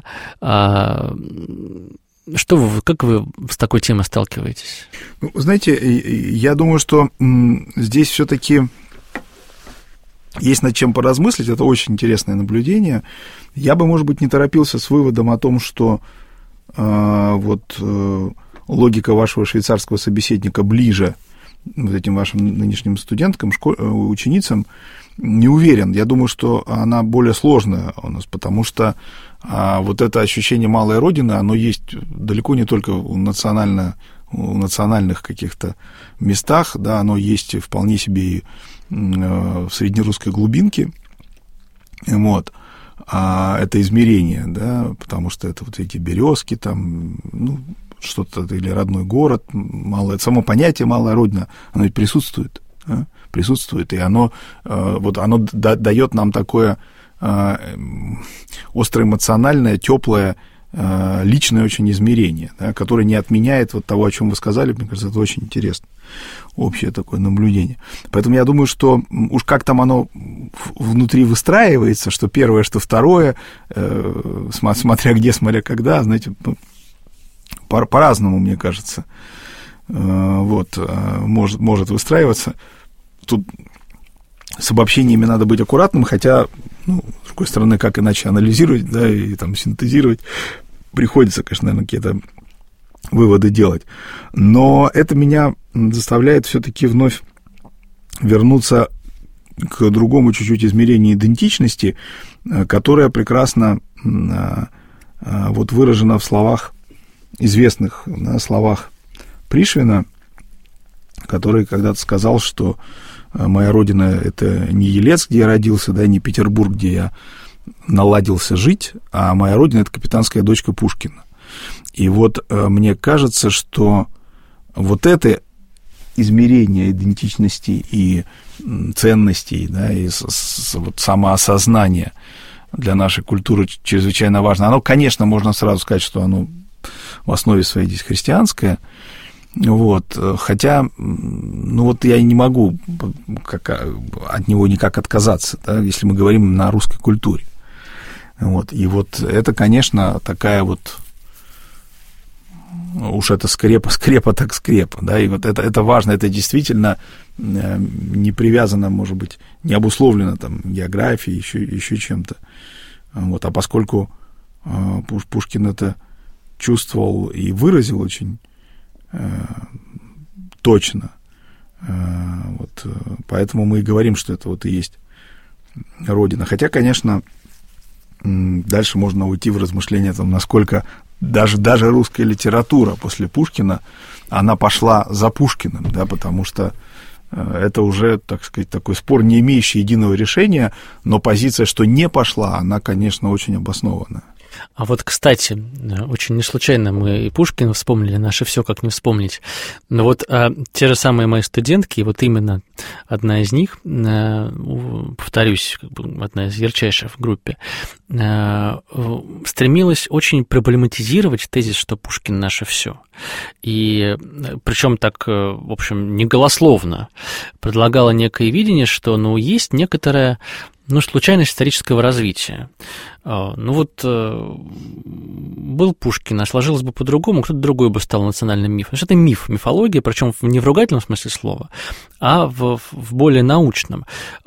Что вы, как вы с такой темой сталкиваетесь? Ну, знаете, я думаю, что здесь все-таки есть над чем поразмыслить, это очень интересное наблюдение. Я бы, может быть, не торопился с выводом о том, что э, вот э, логика вашего швейцарского собеседника ближе вот этим вашим нынешним студенткам, школь, ученицам. Не уверен. Я думаю, что она более сложная у нас, потому что э, вот это ощущение малой родины, оно есть далеко не только у национально, у национальных каких-то местах, да, оно есть вполне себе и в среднерусской глубинке, вот, а это измерение, да, потому что это вот эти березки, там, ну, что-то, или родной город, малое, само понятие малая родина, оно ведь присутствует, да, присутствует, и оно, вот, оно дает нам такое остроэмоциональное, теплое, личное очень измерение, да, которое не отменяет вот того, о чем вы сказали. Мне кажется, это очень интересно, общее такое наблюдение. Поэтому я думаю, что уж как там оно внутри выстраивается, что первое, что второе, э, смотря где, смотря когда, знаете, по- по-разному, мне кажется, э, вот, э, может, может выстраиваться. Тут с обобщениями надо быть аккуратным, хотя, ну, с другой стороны, как иначе анализировать, да, и там синтезировать, приходится, конечно, наверное, какие-то выводы делать. Но это меня заставляет все-таки вновь вернуться к другому чуть-чуть измерению идентичности, которая прекрасно вот выражена в словах, известных, да, словах Пришвина, который когда-то сказал, что моя родина – это не Елец, где я родился, да, не Петербург, где я наладился жить, а моя родина – это капитанская дочка Пушкина. И вот мне кажется, что вот это измерение идентичности и ценностей, да, и с, с, вот самоосознание для нашей культуры чрезвычайно важно. Оно, конечно, можно сразу сказать, что оно в основе своей здесь христианское, вот, хотя, ну вот я не могу как, от него никак отказаться, да, если мы говорим на русской культуре. Вот, и вот это, конечно, такая вот, уж это скрепа, скрепа так скрепа, да, и вот это, это важно, это действительно не привязано, может быть, не обусловлено там географией, еще, еще чем-то, вот, а поскольку Пушкин это чувствовал и выразил очень э, точно, э, вот, поэтому мы и говорим, что это вот и есть Родина, хотя, конечно, дальше можно уйти в размышления, там, насколько даже, даже русская литература после Пушкина, она пошла за Пушкиным, да, потому что это уже, так сказать, такой спор, не имеющий единого решения, но позиция, что не пошла, она, конечно, очень обоснованная. А вот, кстати, очень не случайно мы и Пушкина вспомнили, наше все как не вспомнить. Но вот а, те же самые мои студентки, вот именно одна из них, а, повторюсь, как бы одна из ярчайших в группе, а, стремилась очень проблематизировать тезис, что Пушкин наше все. И причем так, в общем, не голословно предлагала некое видение, что, ну, есть некоторая, ну, случайность исторического развития. Ну вот был Пушкин, а сложилось бы по-другому, кто-то другой бы стал национальным мифом. Это миф, мифология, причем не в ругательном смысле слова, а в, в более научном.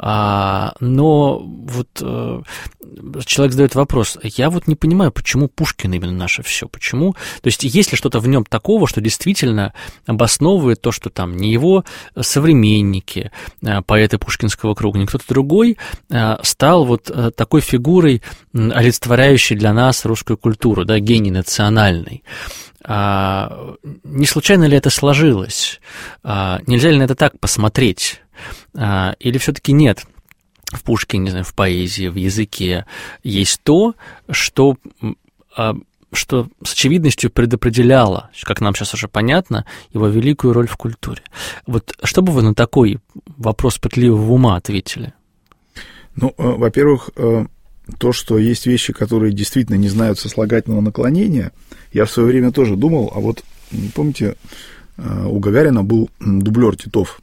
Но вот человек задает вопрос, я вот не понимаю, почему Пушкин именно наше все, почему? То есть есть ли что-то в нем такого, что действительно обосновывает то, что там не его современники, поэты Пушкинского круга, не кто-то другой стал вот такой фигурой, олицетворяющий для нас русскую культуру, да, гений национальный. А, не случайно ли это сложилось? А, нельзя ли на это так посмотреть? А, или все-таки нет? В Пушкине, не знаю, в поэзии, в языке есть то, что, а, что с очевидностью предопределяло, как нам сейчас уже понятно, его великую роль в культуре. Вот что бы вы на такой вопрос пытливого ума ответили? Ну, во-первых, то, что есть вещи, которые действительно не знают сослагательного наклонения, я в свое время тоже думал, а вот, помните, у Гагарина был дублер Титов,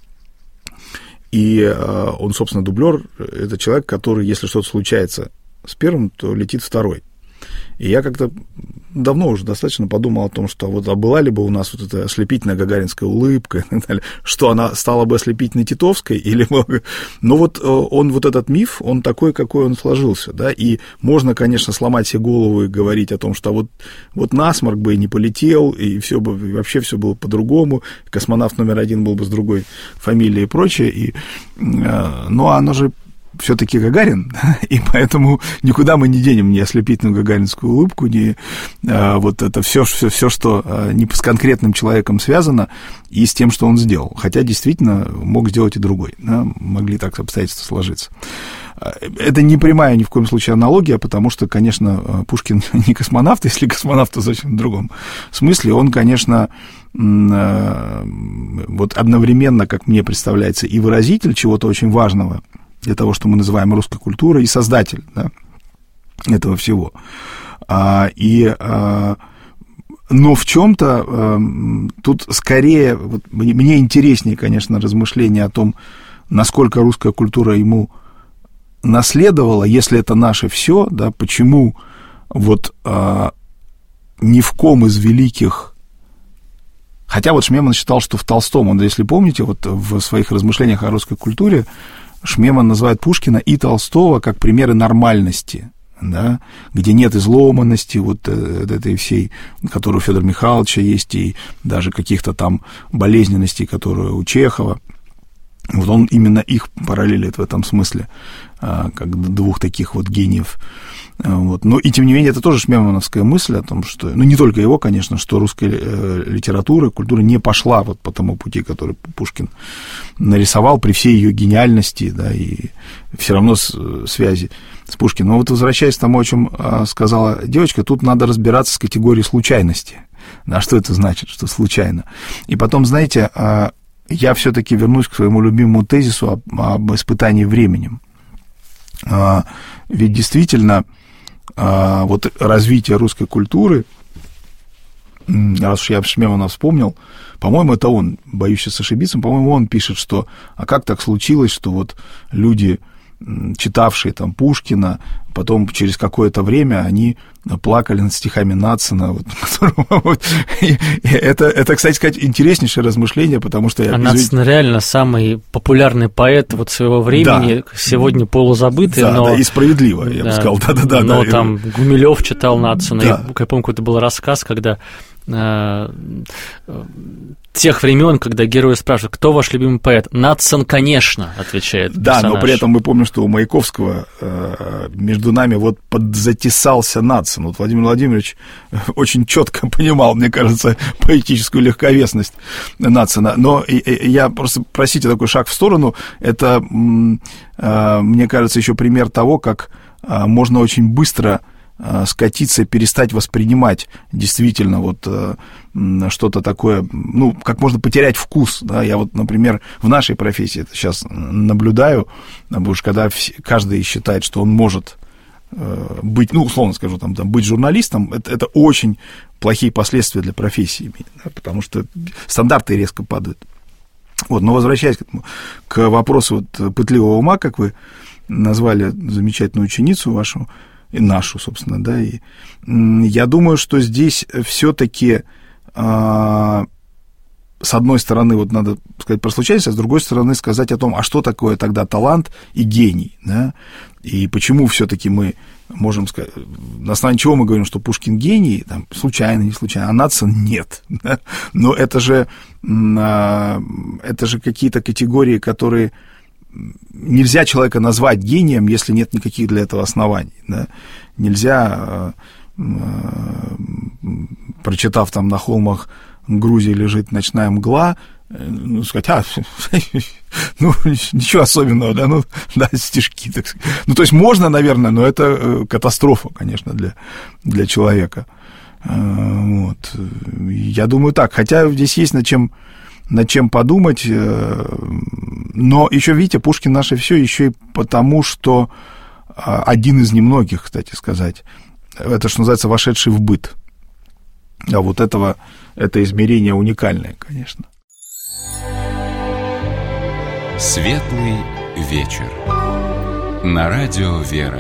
и он, собственно, дублер – это человек, который, если что-то случается с первым, то летит второй. И я как-то давно уже достаточно подумал о том, что вот а была ли бы у нас вот эта ослепительная гагаринская улыбка и так далее, что она стала бы ослепительной титовской, или... Но вот он, вот этот миф, он такой, какой он сложился, да, и можно, конечно, сломать себе голову и говорить о том, что вот, вот насморк бы и не полетел, и все бы, и вообще все было по-другому, космонавт номер один был бы с другой фамилией и прочее, и, но оно же все-таки Гагарин, и поэтому никуда мы не денем ни ослепительную гагаринскую улыбку, ни а, вот это все, все, все, что а, не с конкретным человеком связано, и с тем, что он сделал. Хотя действительно мог сделать и другой, да, могли так обстоятельства сложиться. Это не прямая ни в коем случае аналогия, потому что, конечно, Пушкин не космонавт, если космонавт, то зачем в другом смысле. Он, конечно, вот одновременно, как мне представляется, и выразитель чего-то очень важного для того, что мы называем русской культурой, и создатель, да, этого всего. А, и, а, но в чем-то а, тут скорее, вот, мне интереснее, конечно, размышления о том, насколько русская культура ему наследовала, если это наше все, да, почему вот а, ни в ком из великих. Хотя вот Шмеман считал, что в Толстом, он, если помните, вот в своих размышлениях о русской культуре, Шмеман называет Пушкина и Толстого как примеры нормальности, да, где нет изломанности, вот этой всей, которая у Федора Михайловича есть, и даже каких-то там болезненностей, которые у Чехова. Вот он именно их параллелит в этом смысле, как двух таких вот гениев. Вот. Но и тем не менее, это тоже шмемановская мысль о том, что, ну, не только его, конечно, что русская литература, культура не пошла вот по тому пути, который Пушкин нарисовал при всей ее гениальности, да, и все равно с, связи с Пушкиным. Но вот возвращаясь к тому, о чем сказала девочка, тут надо разбираться с категорией случайности. А что это значит, что случайно? И потом, знаете, я все-таки вернусь к своему любимому тезису об, об испытании временем. А, ведь действительно, а, вот развитие русской культуры, раз уж я Шмемана вспомнил, по-моему, это он, боюсь сейчас ошибиться, по-моему, он пишет, что, а как так случилось, что вот люди, читавшие там Пушкина, потом через какое-то время они плакали над стихами Надсона. Вот, вот, это, это, кстати сказать, интереснейшее размышление, потому что... Я, а Надсон реально самый популярный поэт вот своего времени, да, сегодня полузабытый, да, но... Да, и справедливо, я да, бы сказал, да-да-да. Но да, там и... Гумилёв читал Надсона, да. И, я помню, какой-то был рассказ, когда... тех времен, когда герои спрашивают, кто ваш любимый поэт? Надсон, конечно, отвечает персонаж. Да, но при этом мы помним, что у Маяковского э, между нами вот подзатесался Надсон. Вот Владимир Владимирович очень четко понимал, мне кажется, поэтическую легковесность Надсона. Но и, и, я просто, простите, такой шаг в сторону, это, э, мне кажется, еще пример того, как э, можно очень быстро скатиться, перестать воспринимать действительно вот что-то такое, ну, как можно потерять вкус, да, я вот, например, в нашей профессии это сейчас наблюдаю, потому что когда каждый считает, что он может быть, ну, условно скажу, там, там быть журналистом, это, это очень плохие последствия для профессии, да, потому что стандарты резко падают. Вот, но возвращаясь к, этому, к вопросу вот пытливого ума, как вы назвали замечательную ученицу вашу, и нашу, собственно, да, и я думаю, что здесь все-таки а, с одной стороны, вот надо сказать про случайность, а с другой стороны сказать о том, а что такое тогда талант и гений, да, и почему все-таки мы можем сказать, на основании чего мы говорим, что Пушкин гений, там, случайно, не случайно, а Надсон нет, да? Но это же, а, это же какие-то категории, которые нельзя человека назвать гением, если нет никаких для этого оснований. Да? Нельзя, э, э, прочитав там на холмах Грузии лежит ночная мгла, э, ну, сказать, а, ну, ничего особенного, да, ну, да, стишки, так сказать. Ну, то есть можно, наверное, но это катастрофа, конечно, для, для человека. Э, вот. Я думаю так, хотя здесь есть над чем над чем подумать, но еще, видите, Пушкин наше все еще и потому, что один из немногих, кстати сказать, это, что называется, вошедший в быт. А вот этого, это измерение уникальное, конечно. Светлый вечер. На радио «Вера».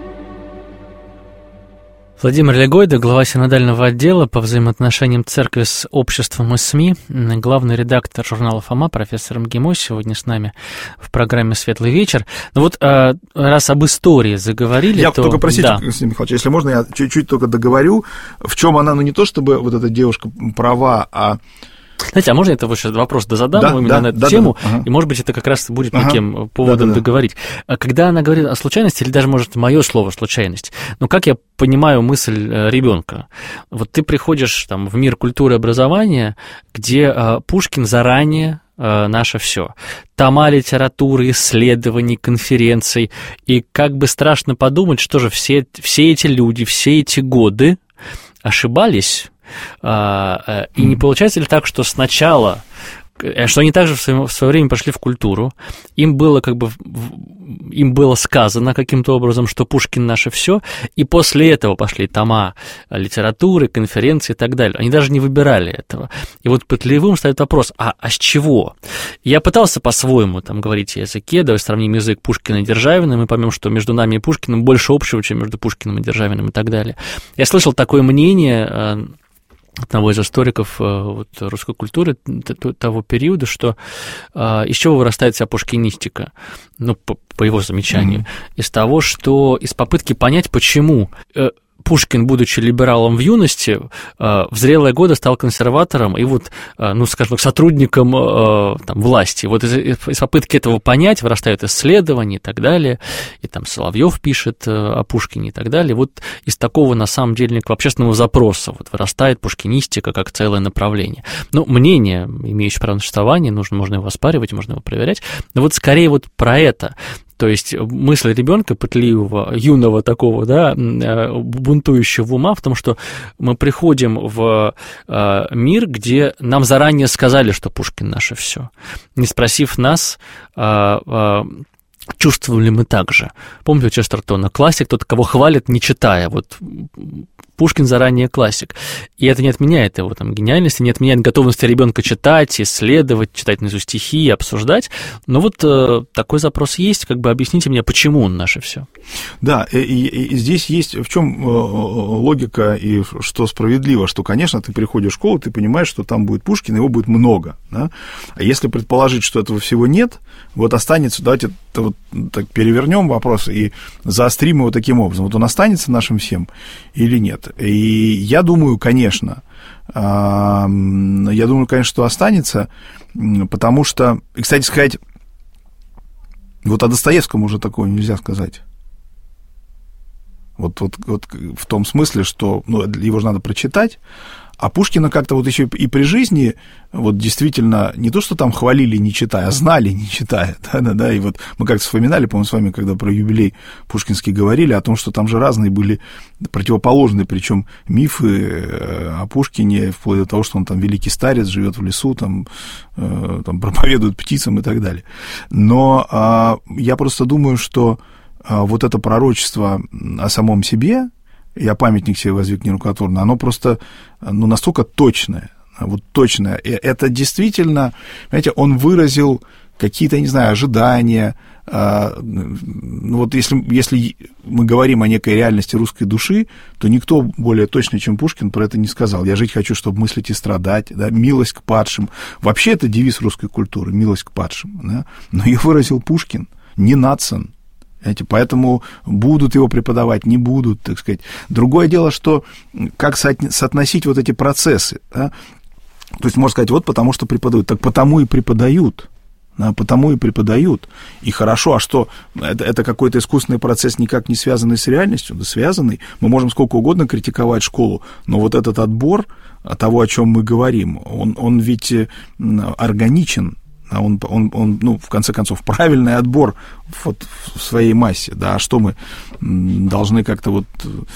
Владимир Легойда, глава синодального отдела по взаимоотношениям церкви с обществом и СМИ, главный редактор журнала «Фома», профессор МГИМО, сегодня с нами в программе «Светлый вечер». Ну вот, раз об истории заговорили, я то... только, простите, да. Константин Михайлович, если можно, я чуть-чуть только договорю, в чем она, ну не то чтобы вот эта девушка права, а... Знаете, а можно я это вот сейчас вопрос дозадам да, именно да, на эту да, тему, да, ага. И, может быть, это как раз будет ага. неким поводом да, да, договорить. Да. Когда она говорит о случайности, или даже, может, мое слово «случайность», ну, как я понимаю мысль ребенка? Вот ты приходишь там, в мир культуры и образования, где а, Пушкин заранее а, наше все. Тома литературы, исследований, конференций, и как бы страшно подумать, что же все, все эти люди, все эти годы ошибались. И не получается ли так, что сначала, что они также в свое, в свое время пошли в культуру, им было как бы им было сказано каким-то образом, что Пушкин наше все, и после этого пошли тома литературы, конференции и так далее. Они даже не выбирали этого. И вот пытливым стоит вопрос, а, а с чего? Я пытался по-своему там говорить о языке, давай сравним язык Пушкина и Державина, мы поймем, что между нами и Пушкиным больше общего, чем между Пушкиным и Державиным и так далее. Я слышал такое мнение одного из историков вот, русской культуры того периода, что э, из чего вырастает вся пушкинистика, ну, по, по его замечанию, mm-hmm. из того, что из попытки понять, почему э, Пушкин, будучи либералом в юности, в зрелые годы стал консерватором и вот, ну, скажем так, сотрудником там, власти. Вот из, из попытки этого понять вырастают исследования и так далее, и там Соловьев пишет о Пушкине и так далее. Вот из такого, на самом деле, общественного запроса вот вырастает пушкинистика как целое направление. Ну, мнение, имеющее право на существование, нужно, можно его оспаривать, можно его проверять, но вот скорее вот про это. То есть мысль ребенка пытливого, юного такого, да, бунтующего ума в том, что мы приходим в мир, где нам заранее сказали, что Пушкин наше все, не спросив нас, чувствовали мы так же. Помните у Честертона, классик тот, кого хвалят, не читая. Вот Пушкин заранее классик. И это не отменяет его там гениальности, не отменяет готовности ребенка читать, исследовать, читать наизусть стихи, обсуждать. Но вот э, такой запрос есть, как бы объясните мне, почему он наше все. Да, и, и, и здесь есть в чем логика и что справедливо, что, конечно, ты приходишь в школу, ты понимаешь, что там будет Пушкин, его будет много. Да? А если предположить, что этого всего нет, вот останется, давайте вот так перевернем вопрос и заострим его таким образом. Вот он останется нашим всем или нет? И я думаю, конечно, я думаю, конечно, что останется, потому что, и, кстати сказать, вот о Достоевском уже такого нельзя сказать. Вот, вот, вот в том смысле, что ну, его же надо прочитать, а Пушкина как-то вот еще и при жизни вот действительно не то, что там хвалили, не читая, а знали, не читая, да-да-да, и вот мы как-то вспоминали, по-моему, с вами, когда про юбилей пушкинский говорили, о том, что там же разные были противоположные, причем мифы о Пушкине, вплоть до того, что он там великий старец, живет в лесу, там, там проповедует птицам и так далее. Но а, я просто думаю, что а, вот это пророчество о самом себе, «Я памятник себе воздвиг нерукотворный», оно просто ну, настолько точное, вот точное. И это действительно, понимаете, он выразил какие-то, я не знаю, ожидания. Ну, вот если, если мы говорим о некой реальности русской души, то никто более точно, чем Пушкин, про это не сказал. «Я жить хочу, чтобы мыслить и страдать», да, «милость к падшим». Вообще это девиз русской культуры, «милость к падшим». Да? Но ее выразил Пушкин, не Надсон. Поэтому будут его преподавать, не будут, так сказать. Другое дело, что как соотносить вот эти процессы. Да? То есть можно сказать, вот потому что преподают. Так потому и преподают. Да, потому и преподают. И хорошо, а что, это, это какой-то искусственный процесс, никак не связанный с реальностью? Да связанный. Мы можем сколько угодно критиковать школу, но вот этот отбор того, о чем мы говорим, он, он ведь органичен. Он, он, он, ну, в конце концов, правильный отбор вот в своей массе, да, а что мы должны как-то вот...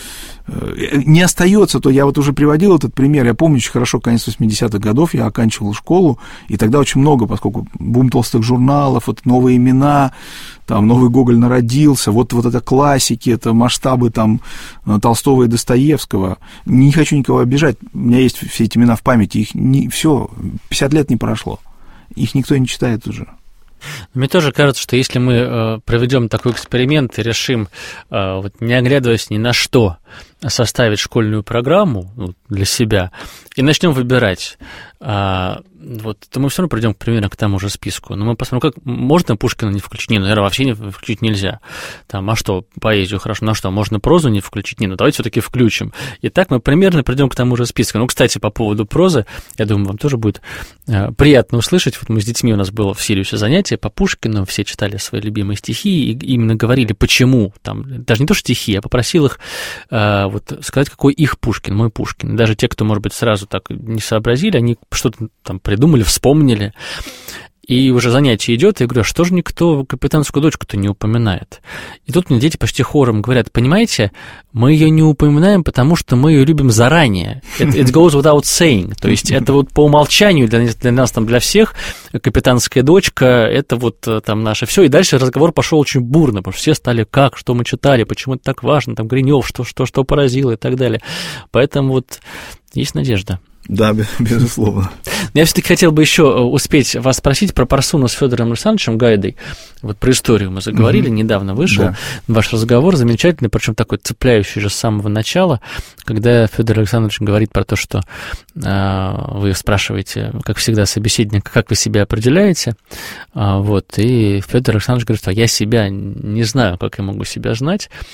Не остается, то я вот уже приводил этот пример, я помню очень хорошо, конец восьмидесятых годов, я оканчивал школу, и тогда очень много, поскольку бум толстых журналов, вот новые имена, там новый Гоголь народился, вот, вот это классики, это масштабы там Толстого и Достоевского, не хочу никого обижать, у меня есть все эти имена в памяти, их не, все, пятьдесят лет не прошло. Их никто не читает уже. Мне тоже кажется, что если мы э, проведем такой эксперимент и решим, э, вот, не оглядываясь ни на что, составить школьную программу ну, для себя и начнем выбирать, э, вот, то мы все равно придем примерно к тому же списку. Но мы посмотрим, как можно Пушкина не включить? Не, наверное, вообще не включить нельзя. Там, а что, поэзию хорошо, на что, можно прозу не включить? Не, ну давайте все-таки включим. И так мы примерно придем к тому же списку. Ну, кстати, по поводу прозы, я думаю, вам тоже будет э, приятно услышать. Вот мы с детьми, у нас было в Сириусе занятие по Пушкину, все читали свои любимые стихи и именно говорили, почему. Там, даже не то, что стихи, я попросил их э, вот, сказать, какой их Пушкин, мой Пушкин. Даже те, кто, может быть, сразу так не сообразили, они что-то там придумали, вспомнили. И уже занятие идет, и я говорю, а что же никто капитанскую дочку-то не упоминает? И тут мне дети почти хором говорят, понимаете, мы ее не упоминаем, потому что мы ее любим заранее. It, it goes without saying. То есть это вот по умолчанию для, для нас, там, для всех, капитанская дочка, это вот там наше все. И дальше разговор пошел очень бурно, потому что все стали, как, что мы читали, почему это так важно, там, Гринёв, что, что, что поразило и так далее. Поэтому вот есть надежда. Да, безусловно. Я все-таки хотел бы еще успеть вас спросить про Парсуну с Федором Александровичем Гайдой. Вот про историю мы заговорили, mm-hmm. недавно вышел да. ваш разговор, замечательный, причем такой цепляющий же с самого начала, когда Федор Александрович говорит про то, что э, вы спрашиваете, как всегда, собеседника, как вы себя определяете, а, вот, и Федор Александрович говорит, что я себя не знаю, как я могу себя знать,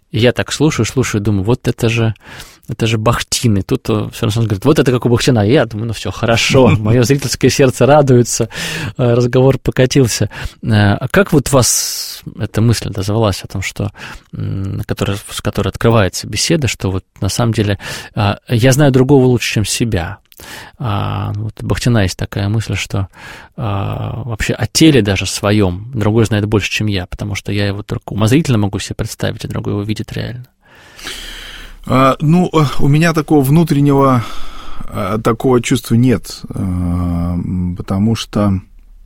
И я так слушаю, слушаю, думаю, вот это же, это же Бахтин. И тут Федор Александрович говорит, вот это как у Бахтина. И я думаю, ну все, хорошо, мое зрительское сердце радуется, разговор покатился. А как вот вас эта мысль дозвалась о том, что, которая, с которой открывается беседа, что вот на самом деле я знаю другого лучше, чем себя. А, вот у Бахтина есть такая мысль, что а, вообще о теле даже своем другой знает больше, чем я, потому что я его только умозрительно могу себе представить, а другой его видит реально. А, ну, у меня такого внутреннего такого чувства нет, потому что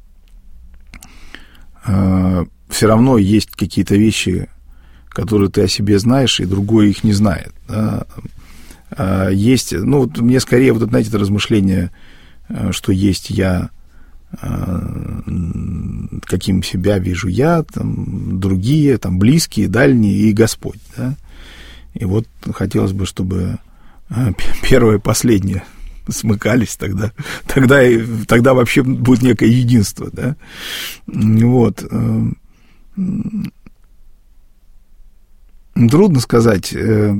все равно есть какие-то вещи, которые ты о себе знаешь, и другой их не знает, да? Есть, ну, вот мне скорее вот, знаете, это размышление, что есть я, каким себя вижу я, там, другие, там, близкие, дальние и Господь, да? И вот хотелось бы, чтобы первое и последнее смыкались, тогда, тогда, тогда вообще будет некое единство, да? Вот. Трудно сказать.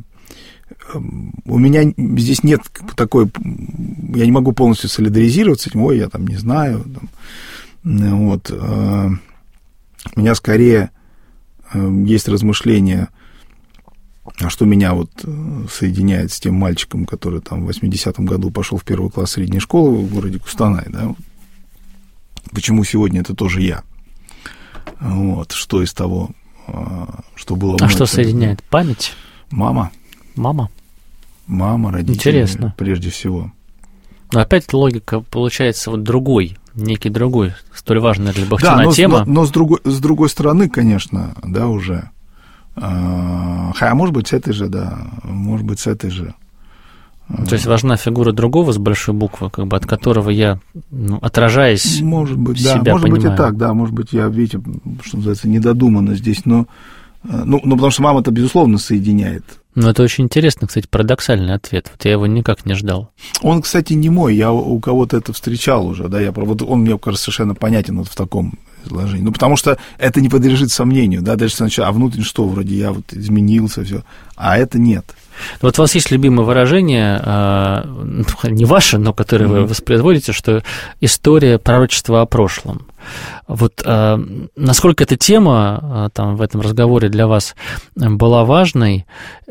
У меня здесь нет такой... Я не могу полностью солидаризироваться с этим, ой, я там не знаю. Там, вот. У меня скорее есть размышления, что меня вот соединяет с тем мальчиком, который там в восьмидесятом году пошел в первый класс средней школы в городе Кустанай, да? Почему сегодня это тоже я? Вот. Что из того, что было... А что соединяет? Память? Мама. Мама? Мама, родители. Интересно. Прежде всего. Но опять логика получается вот другой, некий другой, столь важная для Бахтина да, но, тема. Но, но с, другой, с другой стороны, конечно, да, уже. А, а может быть, с этой же, да, может быть, с этой же. То есть важна фигура другого с большой буквы, как бы от которого я, ну, отражаясь, может быть, себя да, может понимаю. быть и так, да, может быть, я, видите, что называется, недодуманно здесь, но, ну, ну, потому что мама-то, безусловно, соединяет. Ну, это очень интересно, кстати, парадоксальный ответ. Вот я его никак не ждал. Он, кстати, не мой, я у кого-то это встречал уже, да, я, вот он мне кажется совершенно понятен вот в таком изложении. Ну, потому что это не подлежит сомнению, да, даже сначала, а внутренне что, вроде я вот изменился, все, а это нет. Вот у вас есть любимое выражение, не ваше, но которое mm-hmm. вы воспроизводите, что история пророчества о прошлом. Вот насколько эта тема там, в этом разговоре для вас была важной,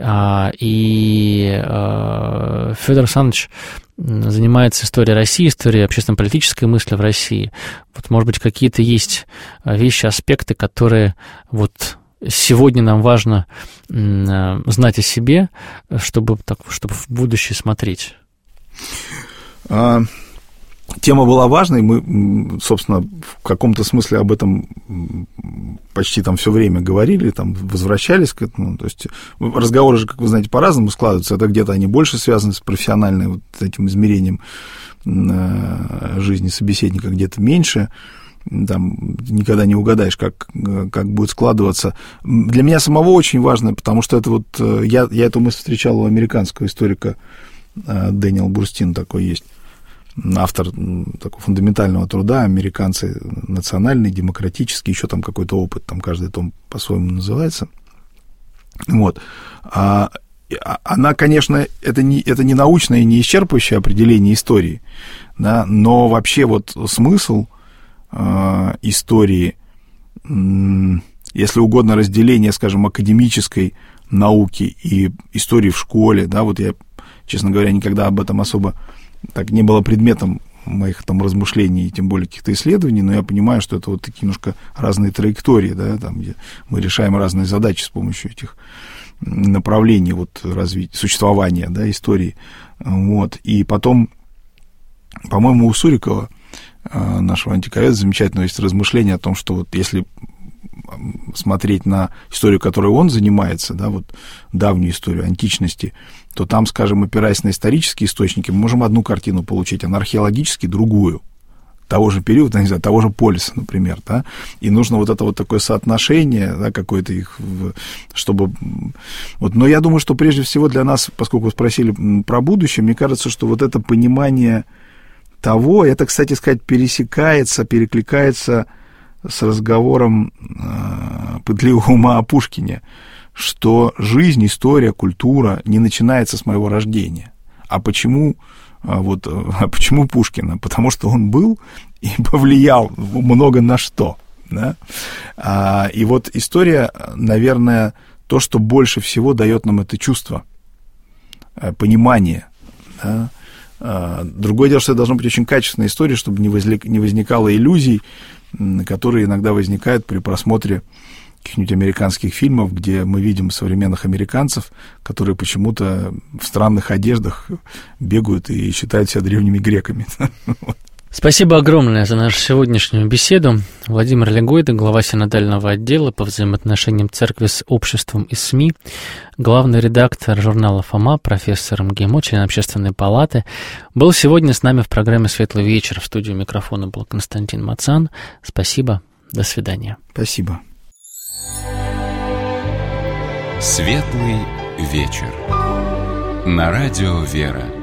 и Федор Александрович занимается историей России, историей общественно-политической мысли в России. Вот, может быть, какие-то есть вещи, аспекты, которые вот сегодня нам важно знать о себе, чтобы, так, чтобы в будущее смотреть. А, тема была важной, мы, собственно, в каком-то смысле об этом почти там все время говорили, там, возвращались к этому. То есть разговоры же, как вы знаете, по-разному складываются. Это где-то они больше связаны с профессиональным вот этим измерением жизни собеседника, где-то меньше. Там никогда не угадаешь, как, как будет складываться. Для меня самого очень важно, потому что это вот... Я, я эту мысль встречал у американского историка Дэниел Бурстин, такой есть, автор такого фундаментального труда, американцы национальные, демократические, еще там какой-то опыт, там каждый том по-своему называется. Вот. А, она, конечно, это не, это не научное и не исчерпывающее определение истории, да, но вообще вот смысл истории, если угодно, разделение, скажем, академической науки и истории в школе, да, вот я, честно говоря, никогда об этом особо так не было предметом моих там размышлений, тем более каких-то исследований, но я понимаю, что это вот такие немножко разные траектории, да, там, где мы решаем разные задачи с помощью этих направлений вот развития, существования, да, истории, вот, и потом, по-моему, у Сурикова, нашего антиковеда, замечательно есть размышление о том, что вот если смотреть на историю, которой он занимается, да, вот давнюю историю античности, то там, скажем, опираясь на исторические источники, мы можем одну картину получить, а на археологически другую, того же периода, не знаю, того же полиса, например, да, и нужно вот это вот такое соотношение, да, какое-то их, чтобы... Вот, но я думаю, что прежде всего для нас, поскольку вы спросили про будущее, мне кажется, что вот это понимание того, это, кстати сказать, пересекается, перекликается с разговором э, пытливого ума о Пушкине, что жизнь, история, культура не начинается с моего рождения. А почему, вот, а почему Пушкина? Потому что он был и повлиял много на что. Да? А, и вот история, наверное, то, что больше всего дает нам это чувство, понимание. Да? А, другое дело, что это должна быть очень качественная история, чтобы не, возник, не возникало иллюзий, которые иногда возникают при просмотре каких-нибудь американских фильмов, где мы видим современных американцев, которые почему-то в странных одеждах бегают и считают себя древними греками. Спасибо огромное за нашу сегодняшнюю беседу. Владимир Легойда, глава синодального отдела по взаимоотношениям церкви с обществом и СМИ, главный редактор журнала «Фома», профессор МГИМО, член Общественной палаты, был сегодня с нами в программе «Светлый вечер». В студии микрофона был Константин Мацан. Спасибо. До свидания. Спасибо. «Светлый вечер» на радио «Вера».